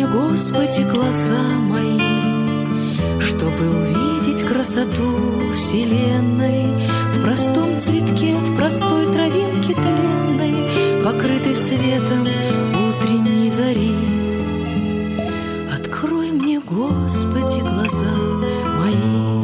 Господи, глаза мои, чтобы увидеть красоту вселенной в простом цветке, в простой травинке тленной, покрытой светом утренней зари. Открой мне, Господи, глаза мои.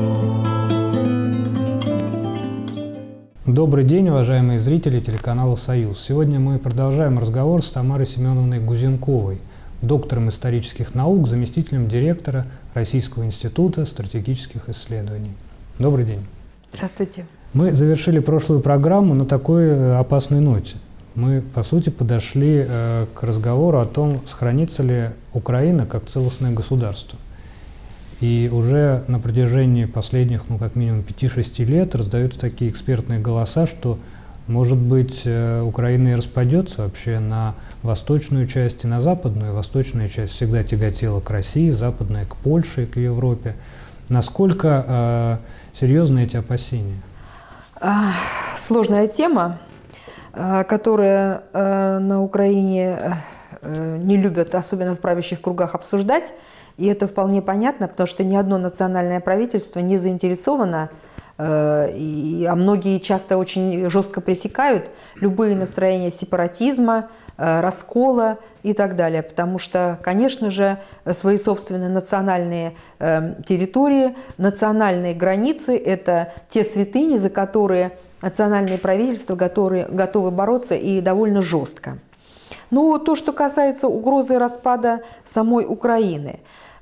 Добрый день, уважаемые зрители телеканала «Союз». Сегодня мы продолжаем разговор с Тамарой Семеновной Гузенковой, доктором исторических наук, заместителем директора Российского института стратегических исследований. Добрый день. Здравствуйте. Мы завершили прошлую программу на такой опасной ноте. Мы, по сути, подошли к разговору о том, сохранится ли Украина как целостное государство. И уже на протяжении последних, как минимум 5-6 лет раздаются такие экспертные голоса, что, может быть, Украина и распадется вообще на восточную часть и на западную. Восточная часть всегда тяготела к России, западная – к Польше и к Европе. Насколько серьезны эти опасения? Сложная тема, которую на Украине не любят, особенно в правящих кругах, обсуждать. И это вполне понятно, потому что ни одно национальное правительство не заинтересовано, а многие часто очень жестко пресекают любые настроения сепаратизма, раскола и так далее. Потому что, конечно же, свои собственные национальные территории, национальные границы – это те святыни, за которые национальные правительства готовы бороться и довольно жестко. Но то, что касается угрозы распада самой Украины,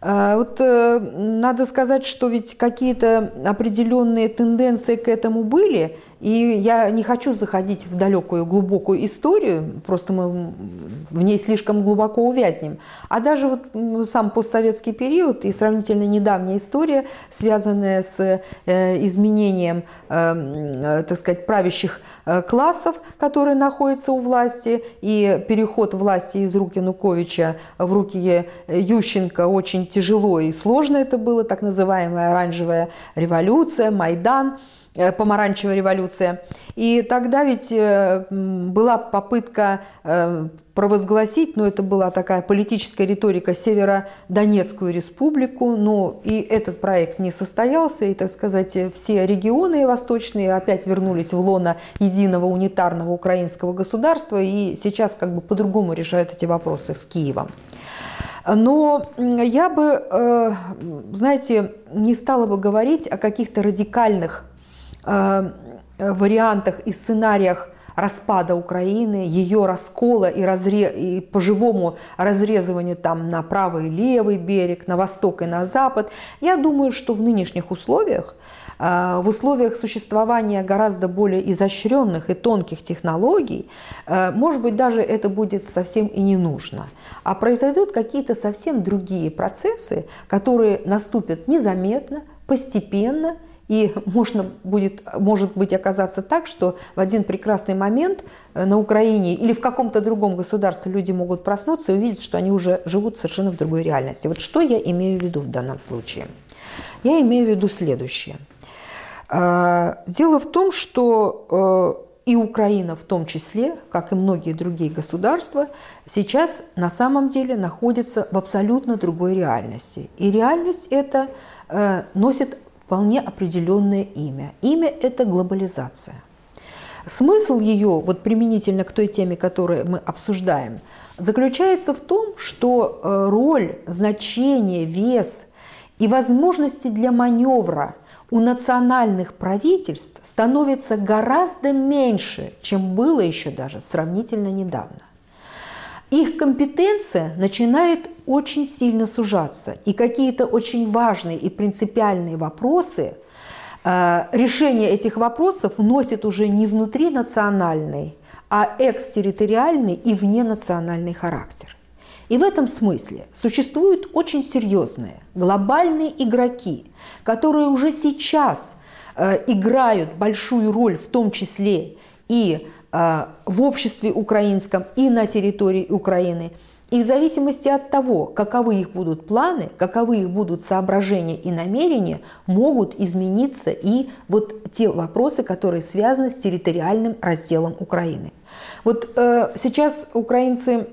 надо сказать, что ведь какие-то определенные тенденции к этому были, и я не хочу заходить в далекую глубокую историю, просто мы в ней слишком глубоко увязнем. А даже сам постсоветский период и сравнительно недавняя история, связанная с изменением, так сказать, правящих классов, которые находятся у власти, и переход власти из рук Януковича в руки Ющенко очень тяжело и сложно это было, так называемая оранжевая революция, Майдан, помаранчевая революция. И тогда ведь была попытка провозгласить, но это была такая политическая риторика, Северодонецкую республику, но и этот проект не состоялся, и, так сказать, все регионы восточные опять вернулись в лоно единого унитарного украинского государства, и сейчас как бы по-другому решают эти вопросы с Киевом. Но я бы, знаете, не стала бы говорить о каких-то радикальных вариантах и сценариях распада Украины, ее раскола и по-живому разрезывания там на правый и левый берег, на восток и на запад. Я думаю, что в нынешних условиях, в условиях существования гораздо более изощренных и тонких технологий, может быть, даже это будет совсем и не нужно. А произойдут какие-то совсем другие процессы, которые наступят незаметно, постепенно, и может быть оказаться так, что в один прекрасный момент на Украине или в каком-то другом государстве люди могут проснуться и увидеть, что они уже живут совершенно в другой реальности. Вот что я имею в виду в данном случае? Я имею в виду следующее. Дело в том, что и Украина в том числе, как и многие другие государства, сейчас на самом деле находится в абсолютно другой реальности. И реальность эта носит вполне определенное имя. Имя – это глобализация. Смысл ее, применительно к той теме, которую мы обсуждаем, заключается в том, что роль, значение, вес и возможности для маневра у национальных правительств становится гораздо меньше, чем было еще даже сравнительно недавно. Их компетенция начинает очень сильно сужаться, и какие-то очень важные и принципиальные вопросы, решение этих вопросов носит уже не внутринациональный, а экстерриториальный и вненациональный характер. И в этом смысле существуют очень серьезные глобальные игроки, которые уже сейчас играют большую роль, в том числе и в обществе украинском, и на территории Украины. И в зависимости от того, каковы их будут планы, каковы их будут соображения и намерения, могут измениться и вот те вопросы, которые связаны с территориальным разделом Украины. Вот сейчас украинцы,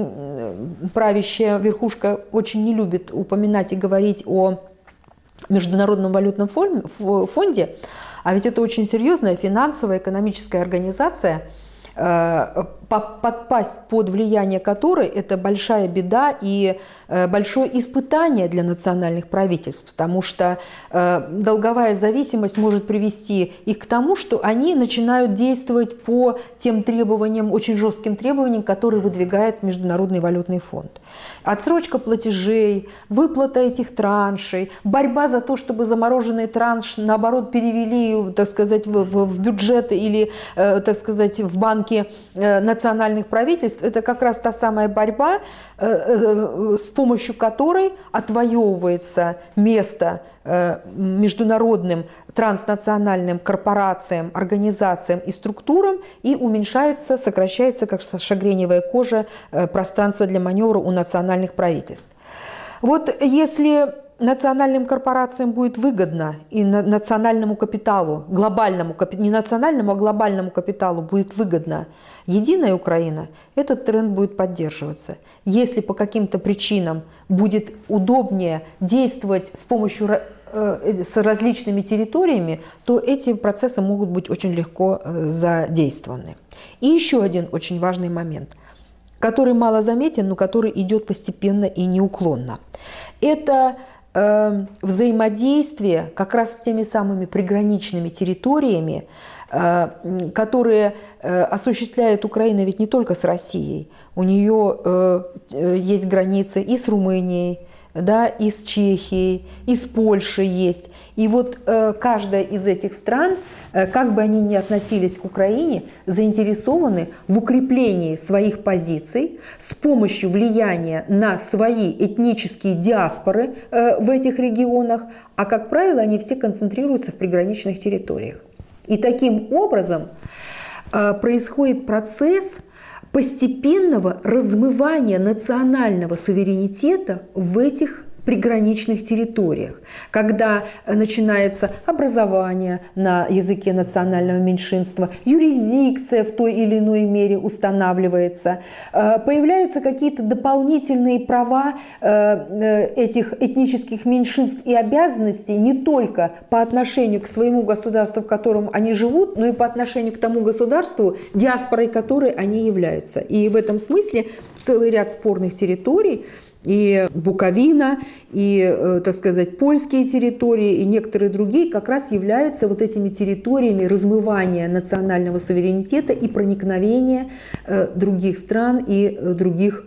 правящая верхушка, очень не любит упоминать и говорить о Международном валютном фонде, а ведь это очень серьезная финансовая, экономическая организация, подпасть под влияние которой – это большая беда и большое испытание для национальных правительств, потому что долговая зависимость может привести их к тому, что они начинают действовать по тем требованиям, очень жестким требованиям, которые выдвигает Международный валютный фонд. Отсрочка платежей, выплата этих траншей, борьба за то, чтобы замороженный транш, наоборот, перевели, так сказать, в бюджеты или, так сказать, в банки национальных правительств, это как раз та самая борьба, с помощью которой отвоевывается место международным транснациональным корпорациям, организациям и структурам и уменьшается, сокращается, как шагреневая кожа, пространство для маневра у национальных правительств. Вот если национальным корпорациям будет выгодно и национальному капиталу, глобальному, не национальному, а глобальному капиталу будет выгодно единая Украина, этот тренд будет поддерживаться. Если по каким-то причинам будет удобнее действовать с помощью с различными территориями, то эти процессы могут быть очень легко задействованы. И еще один очень важный момент, который мало заметен, но который идет постепенно и неуклонно. Это взаимодействие как раз с теми самыми приграничными территориями, которые осуществляет Украина ведь не только с Россией. У нее есть границы и с Румынией, да, и с Чехией, и с Польшей есть. И вот каждая из этих стран, как бы они ни относились к Украине, заинтересованы в укреплении своих позиций с помощью влияния на свои этнические диаспоры в этих регионах, а, как правило, они все концентрируются в приграничных территориях. И таким образом происходит процесс постепенного размывания национального суверенитета в этих приграничных территориях, когда начинается образование на языке национального меньшинства, юрисдикция в той или иной мере устанавливается, появляются какие-то дополнительные права этих этнических меньшинств и обязанностей не только по отношению к своему государству, в котором они живут, но и по отношению к тому государству, диаспорой которой они являются. И в этом смысле целый ряд спорных территорий, и Буковина, и, так сказать, польские территории, и некоторые другие как раз являются вот этими территориями размывания национального суверенитета и проникновения других стран и других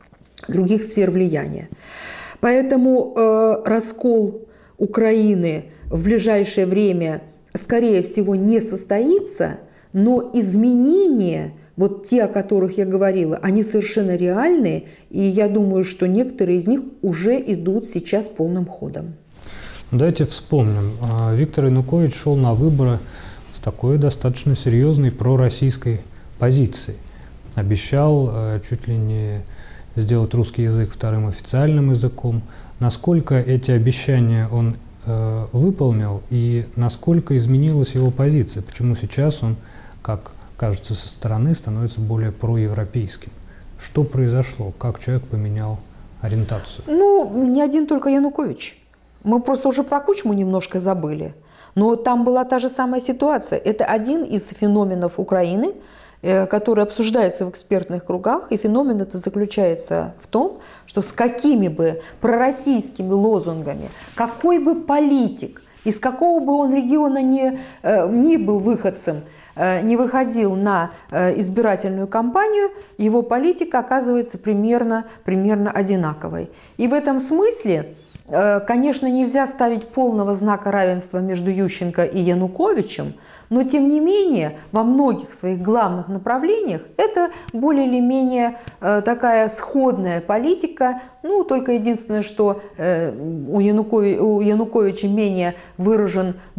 сфер влияния. Поэтому раскол Украины в ближайшее время, скорее всего, не состоится, но изменения, вот те, о которых я говорила, они совершенно реальные, и я думаю, что некоторые из них уже идут сейчас полным ходом. Давайте вспомним. Виктор Янукович шел на выборы с такой достаточно серьезной пророссийской позицией. Обещал чуть ли не сделать русский язык вторым официальным языком. Насколько эти обещания он выполнил и насколько изменилась его позиция? Почему сейчас он, как кажется, со стороны становится более проевропейским? Что произошло? Как человек поменял ориентацию? Ну, не один только Янукович. Мы просто уже про Кучму немножко забыли. Но там была та же самая ситуация. Это один из феноменов Украины, который обсуждается в экспертных кругах. И феномен это заключается в том, что с какими бы пророссийскими лозунгами, какой бы политик, из какого бы он региона ни был выходцем, не выходил на избирательную кампанию, его политика оказывается примерно одинаковой. И в этом смысле, конечно, нельзя ставить полного знака равенства между Ющенко и Януковичем, но тем не менее во многих своих главных направлениях это более или менее такая сходная политика. Ну, только единственное, что у Януковича менее выражен был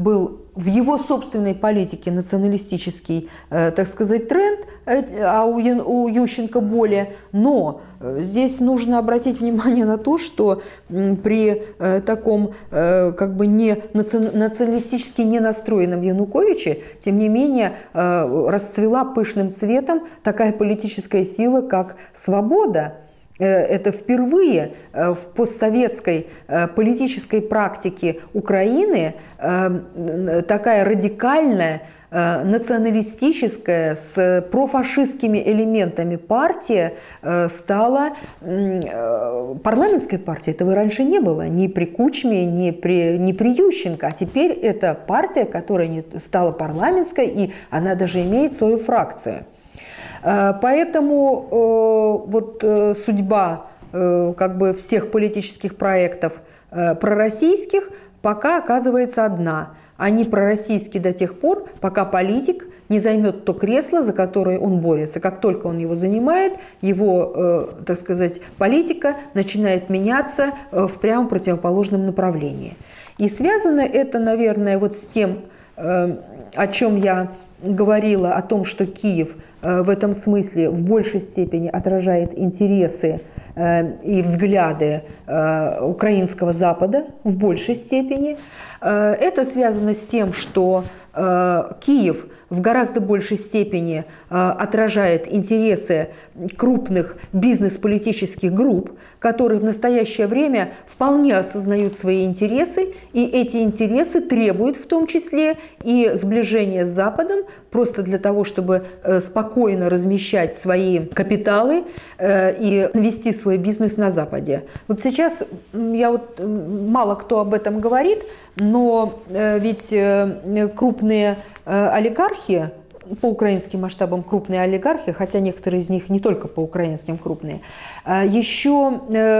в его собственной политике националистический, так сказать, тренд, а у Ющенко более. Но здесь нужно обратить внимание на то, что при таком как бы не националистически не настроенном Януковиче, тем не менее, расцвела пышным цветом такая политическая сила, как «Свобода». Это впервые в постсоветской политической практике Украины такая радикальная, националистическая, с профашистскими элементами партия стала парламентской партией. Этого раньше не было ни при Кучме, ни при Ющенко. А теперь это партия, которая стала парламентской, и она даже имеет свою фракцию. Поэтому вот судьба как бы всех политических проектов пророссийских пока оказывается одна. Они пророссийские до тех пор, пока политик не займет то кресло, за которое он борется. Как только он его занимает, его, так сказать, политика начинает меняться в прямо противоположном направлении. И связано это, наверное, вот с тем, о чем я говорила, о том, что Киев в этом смысле в большей степени отражает интересы и взгляды украинского Запада в большей степени. Это связано с тем, что Киев в гораздо большей степени отражает интересы крупных бизнес-политических групп, которые в настоящее время вполне осознают свои интересы, и эти интересы требуют в том числе и сближения с Западом, просто для того, чтобы спокойно размещать свои капиталы и вести свой бизнес на Западе. Вот сейчас мало кто об этом говорит, но ведь крупные олигархи, по украинским масштабам крупные олигархи, хотя некоторые из них не только по украинским крупные, еще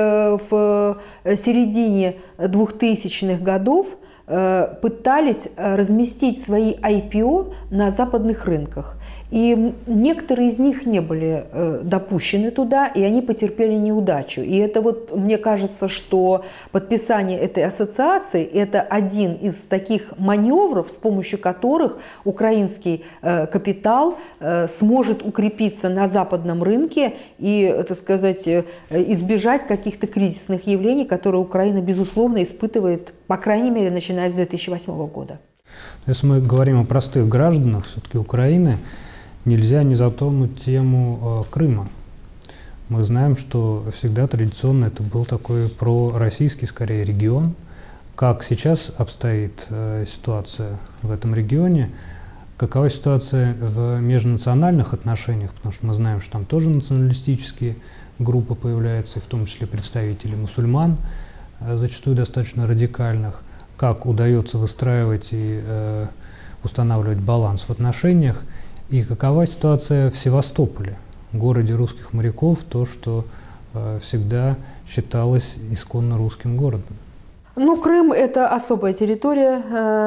в середине 2000-х годов пытались разместить свои IPO на западных рынках. И некоторые из них не были допущены туда, и они потерпели неудачу. И это вот, мне кажется, что подписание этой ассоциации – это один из таких маневров, с помощью которых украинский капитал сможет укрепиться на западном рынке и, так сказать, избежать каких-то кризисных явлений, которые Украина, безусловно, испытывает, по крайней мере, начиная с 2008 года. Если мы говорим о простых гражданах все-таки Украины, нельзя не затронуть тему Крыма. Мы знаем, что всегда традиционно это был такой пророссийский, скорее, регион. Как сейчас обстоит ситуация в этом регионе? Какова ситуация в межнациональных отношениях? Потому что мы знаем, что там тоже националистические группы появляются, в том числе представители мусульман, зачастую достаточно радикальных. Как удается выстраивать и устанавливать баланс в отношениях? И какова ситуация в Севастополе, городе русских моряков, то, что всегда считалось исконно русским городом? Ну, Крым – это особая территория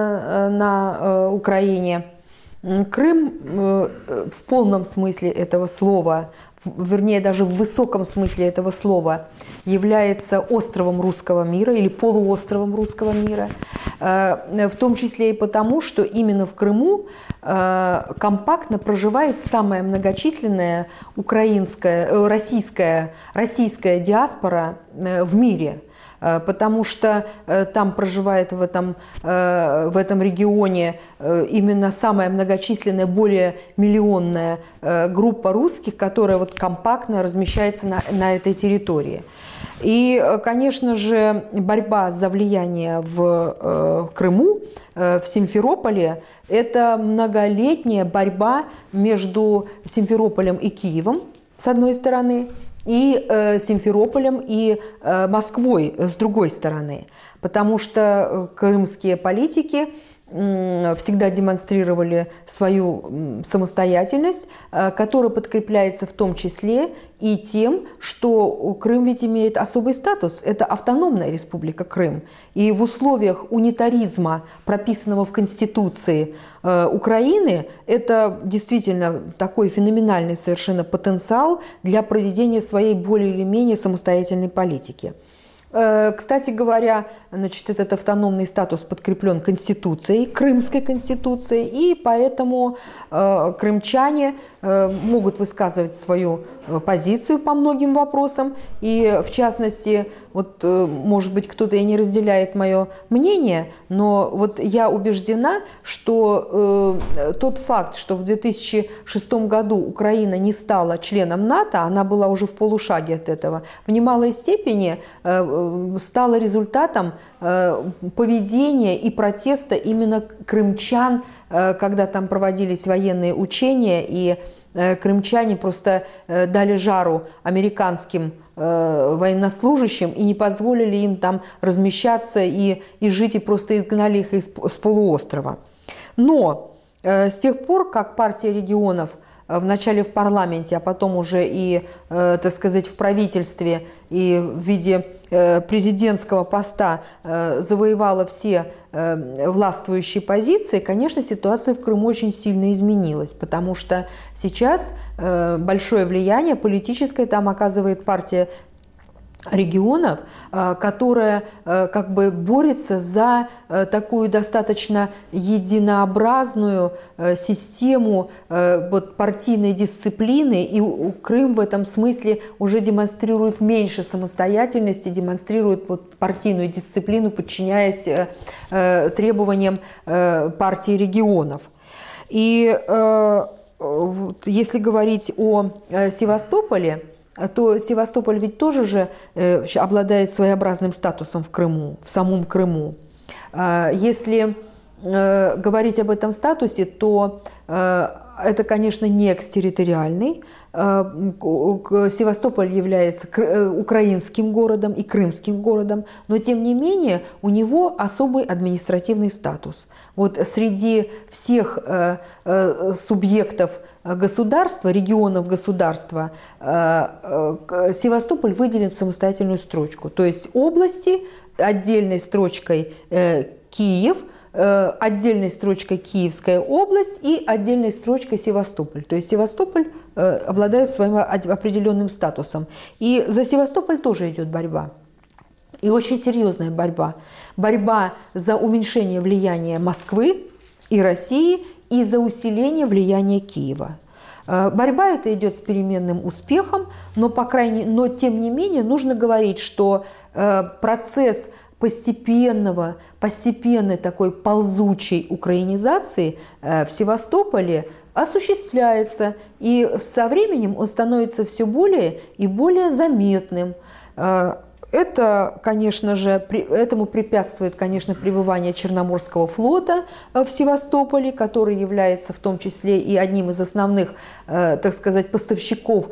на Украине. Крым в полном смысле этого слова, вернее, даже в высоком смысле этого слова, является островом русского мира или полуостровом русского мира, в том числе и потому, что именно в Крыму компактно проживает самая многочисленная российская диаспора в мире. Потому что там проживает в этом регионе именно самая многочисленная, более миллионная группа русских, которая вот компактно размещается на этой территории. И, конечно же, борьба за влияние в Крыму, в Симферополе, это многолетняя борьба между Симферополем и Киевом, с одной стороны, и Симферополем и Москвой с другой стороны. Потому что крымские политики всегда демонстрировали свою самостоятельность, которая подкрепляется в том числе и тем, что Крым ведь имеет особый статус. Это автономная республика Крым. И в условиях унитаризма, прописанного в Конституции Украины, это действительно такой феноменальный совершенно потенциал для проведения своей более или менее самостоятельной политики. Кстати говоря, значит, этот автономный статус подкреплен Конституцией, Крымской Конституцией, и поэтому крымчане могут высказывать свою позицию по многим вопросам. И в частности, вот, может быть, кто-то и не разделяет мое мнение, но вот я убеждена, что тот факт, что в 2006 году Украина не стала членом НАТО, она была уже в полушаге от этого, в немалой степени стало результатом поведения и протеста именно крымчан, когда там проводились военные учения, и крымчане просто дали жару американским военнослужащим и не позволили им там размещаться и жить, и просто изгнали их с полуострова. Но с тех пор, как партия регионов вначале в парламенте, а потом уже и, так сказать, в правительстве и в виде президентского поста завоевала все властвующие позиции, конечно, ситуация в Крыму очень сильно изменилась, потому что сейчас большое влияние политическое там оказывает партия регионов, которая как бы борется за такую достаточно единообразную систему вот, партийной дисциплины, и Крым в этом смысле уже демонстрирует меньше самостоятельности, демонстрирует вот, партийную дисциплину, подчиняясь требованиям партии регионов. И если говорить о Севастополе, то Севастополь ведь тоже же обладает своеобразным статусом в Крыму, в самом Крыму. Если говорить об этом статусе, то это, конечно, не экстерриториальный. Севастополь является украинским городом и крымским городом, но тем не менее у него особый административный статус. Вот среди всех субъектов государства, регионов государства, Севастополь выделен в самостоятельную строчку. То есть области отдельной строчкой Киев, отдельной строчкой Киевская область и отдельной строчкой Севастополь. То есть Севастополь обладает своим определенным статусом. И за Севастополь тоже идет борьба. И очень серьезная борьба. Борьба за уменьшение влияния Москвы и России и за усиление влияния Киева. Борьба эта идет с переменным успехом, но тем не менее нужно говорить, что процесс постепенной такой ползучей украинизации в Севастополе осуществляется, и со временем он становится все более и более заметным. Это, конечно же, этому препятствует, конечно, пребывание Черноморского флота в Севастополе, который является в том числе и одним из основных, так сказать, поставщиков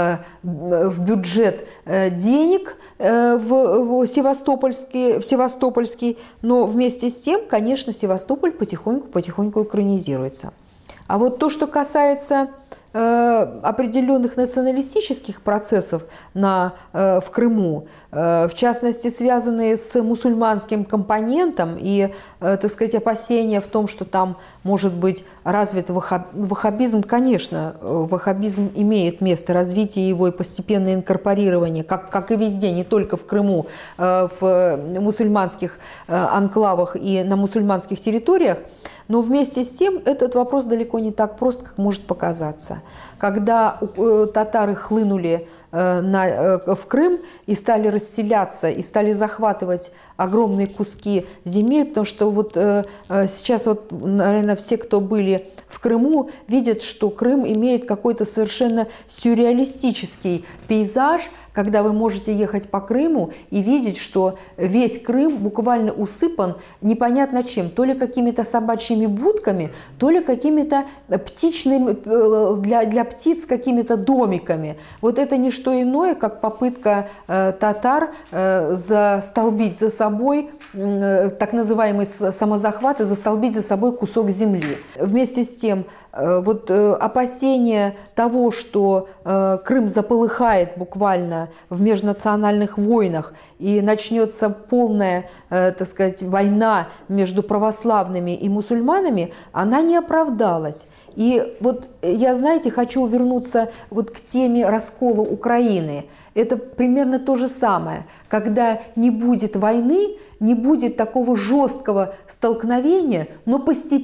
в бюджет денег в Севастопольский. Но вместе с тем, конечно, Севастополь потихоньку украинизируется. А вот то, что касается определенных националистических процессов в Крыму, в частности, связанные с мусульманским компонентом и, так сказать, опасения в том, что там может быть развит ваххабизм, конечно, ваххабизм имеет место, развитие его и постепенное инкорпорирование, как и везде, не только в Крыму, в мусульманских анклавах и на мусульманских территориях. Но вместе с тем этот вопрос далеко не так прост, как может показаться. Когда татары хлынули в Крым и стали расселяться, и стали захватывать огромные куски земель, потому что вот сейчас, вот, наверное, все, кто были в Крыму, видят, что Крым имеет какой-то совершенно сюрреалистический пейзаж, когда вы можете ехать по Крыму и видеть, что весь Крым буквально усыпан непонятно чем, то ли какими-то собачьими будками, то ли какими-то птичными, для птиц какими-то домиками. Вот это не что иное, как попытка татар застолбить за собой, так называемый самозахват, и застолбить за собой кусок земли. Вместе с тем вот опасения того, что Крым заполыхает буквально в межнациональных войнах и начнется полная, так сказать, война между православными и мусульманами, она не оправдалась. И вот я, знаете, хочу вернуться вот к теме раскола Украины. Это примерно то же самое. Когда не будет войны, не будет такого жесткого столкновения, но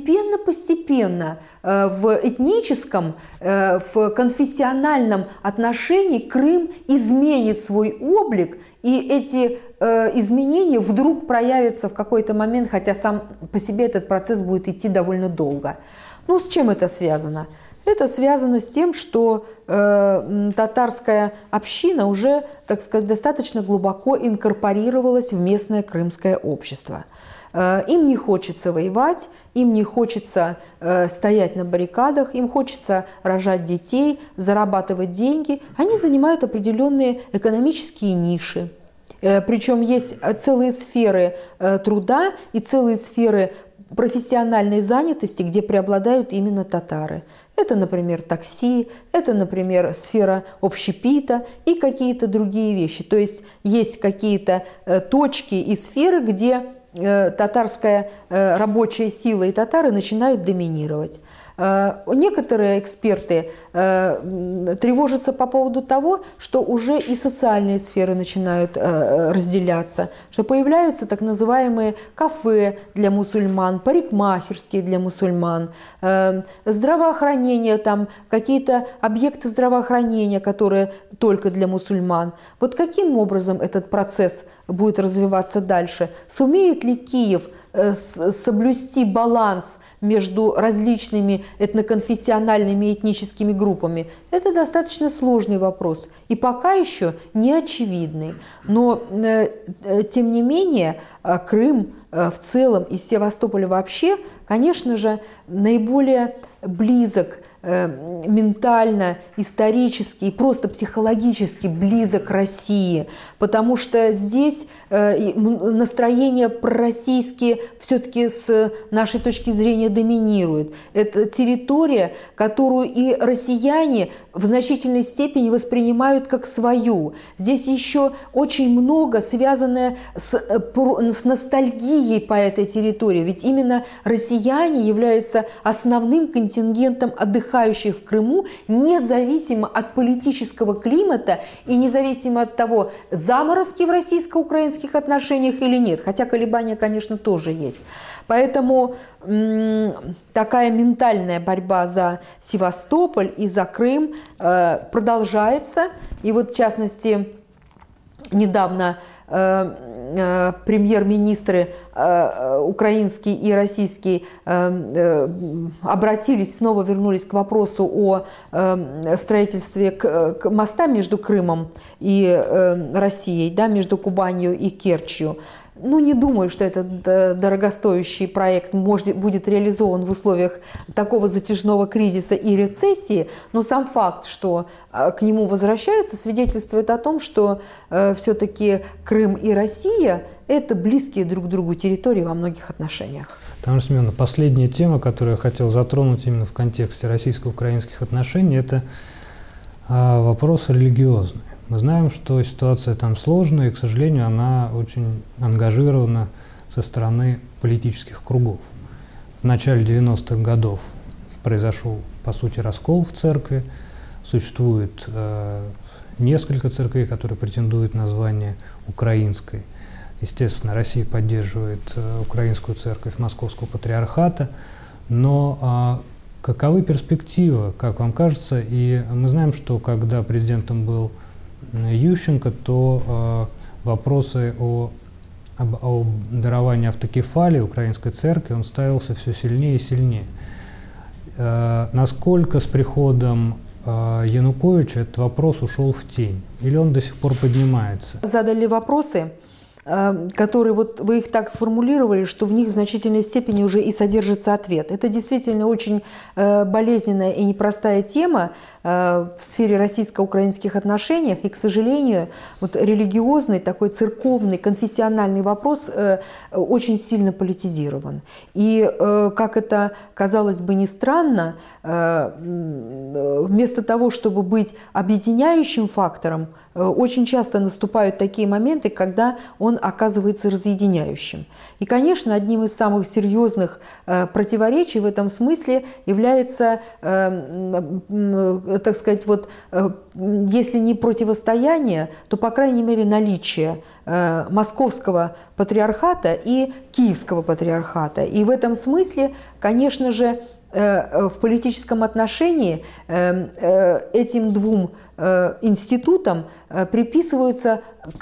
постепенно в этническом, в конфессиональном отношении Крым изменит свой облик, и эти изменения вдруг проявятся в какой-то момент, хотя сам по себе этот процесс будет идти довольно долго. Ну, с чем это связано? Это связано с тем, что татарская община уже, так сказать, достаточно глубоко инкорпорировалась в местное крымское общество. Им не хочется воевать, им не хочется стоять на баррикадах, им хочется рожать детей, зарабатывать деньги. Они занимают определенные экономические ниши. Причем есть целые сферы труда и целые сферы профессиональной занятости, где преобладают именно татары. Это, например, такси, это, например, сфера общепита и какие-то другие вещи. То есть какие-то точки и сферы, где татарская рабочая сила и татары начинают доминировать. Некоторые эксперты тревожатся по поводу того, что уже и социальные сферы начинают разделяться, что появляются так называемые кафе для мусульман, парикмахерские для мусульман, здравоохранение, там какие-то объекты здравоохранения, которые только для мусульман. Вот каким образом этот процесс будет развиваться дальше? Сумеет ли Киев соблюсти баланс между различными этноконфессиональными и этническими группами? Это достаточно сложный вопрос и пока еще не очевидный. Но, тем не менее, Крым в целом и Севастополь вообще, конечно же, наиболее близок ментально, исторически и просто психологически близок к России, потому что здесь настроения пророссийские все-таки с нашей точки зрения доминируют. Это территория, которую и россияне в значительной степени воспринимают как свою. Здесь еще очень много связанное с ностальгией по этой территории, ведь именно россияне являются основным контингентом отдыхающих в Крыму, независимо от политического климата и независимо от того, заморозки в российско-украинских отношениях или нет, хотя колебания, конечно, тоже есть. Поэтому такая ментальная борьба за Севастополь и за Крым продолжается. И вот, в частности, недавно премьер-министры украинский и российский обратились, снова вернулись к вопросу о строительстве моста между Крымом и Россией, да, между Кубанью и Керчью. Ну, не думаю, что этот дорогостоящий проект будет реализован в условиях такого затяжного кризиса и рецессии, но сам факт, что к нему возвращаются, свидетельствует о том, что все-таки Крым и Россия – это близкие друг к другу территории во многих отношениях. Тамара Семеновна, последняя тема, которую я хотел затронуть именно в контексте российско-украинских отношений, это вопрос религиозный. Мы знаем, что ситуация там сложная, и, к сожалению, она очень ангажирована со стороны политических кругов. В начале 90-х годов произошел, по сути, раскол в церкви. Существует несколько церквей, которые претендуют на звание украинской. Естественно, Россия поддерживает украинскую церковь Московского патриархата. Но каковы перспективы, как вам кажется? И мы знаем, что когда президентом был Ющенко, то вопросы о даровании автокефалии украинской церкви он ставился все сильнее и сильнее. Насколько с приходом Януковича этот вопрос ушел в тень? Или он до сих пор поднимается? Задали вопросы которые вот вы их так сформулировали, что в них в значительной степени уже и содержится ответ. Это действительно очень болезненная и непростая тема в сфере российско-украинских отношений, и, к сожалению, вот религиозный, такой церковный, конфессиональный вопрос очень сильно политизирован. И, как это казалось бы ни странно, вместо того, чтобы быть объединяющим фактором, очень часто наступают такие моменты, когда он оказывается разъединяющим. И, конечно, одним из самых серьезных противоречий в этом смысле является, так сказать, вот, если не противостояние, то, по крайней мере, наличие Московского патриархата и Киевского патриархата. И в этом смысле, конечно же, в политическом отношении этим двум институтам приписываются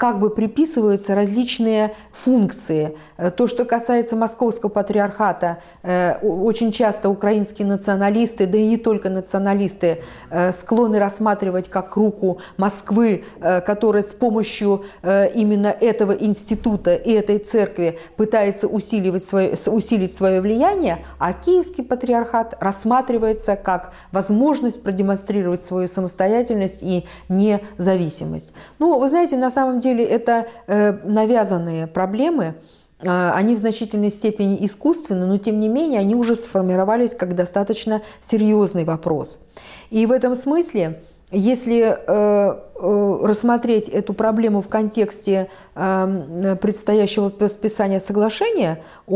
различные функции. То, что касается Московского патриархата, очень часто украинские националисты, да и не только националисты, склонны рассматривать как руку Москвы, которая с помощью именно этого института и этой церкви пытается усилить свое влияние, а Киевский патриархат рассматривается как возможность продемонстрировать свою самостоятельность и независимость. Ну, вы знаете, на самом деле это навязанные проблемы, они в значительной степени искусственны, но тем не менее они уже сформировались как достаточно серьезный вопрос. И в этом смысле, если рассмотреть эту проблему в контексте предстоящего подписания соглашения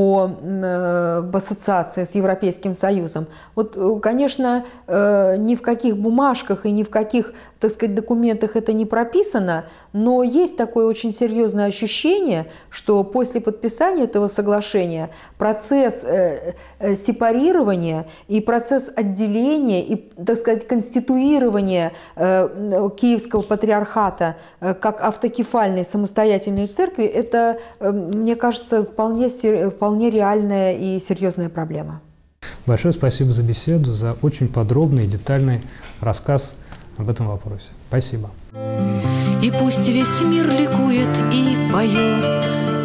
об ассоциации с Европейским Союзом, вот, конечно, ни в каких бумажках и ни в каких, так сказать, документах это не прописано, но есть такое очень серьезное ощущение, что после подписания этого соглашения процесс сепарирования и процесс отделения и, так сказать, конституирования Киевского патриархата как автокефальной самостоятельной церкви, это, мне кажется, вполне реальная и серьезная проблема. Большое спасибо за беседу, за очень подробный и детальный рассказ об этом вопросе. Спасибо. И пусть весь мир ликует и поет,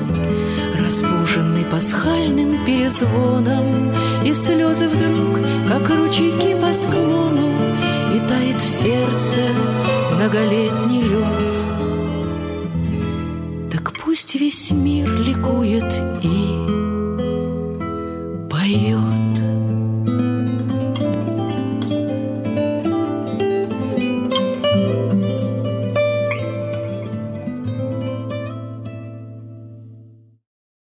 разбуженный пасхальным перезвоном, и слезы вдруг, как ручейки по склону, и тает в сердце многолетний лед. Так пусть весь мир ликует и поет.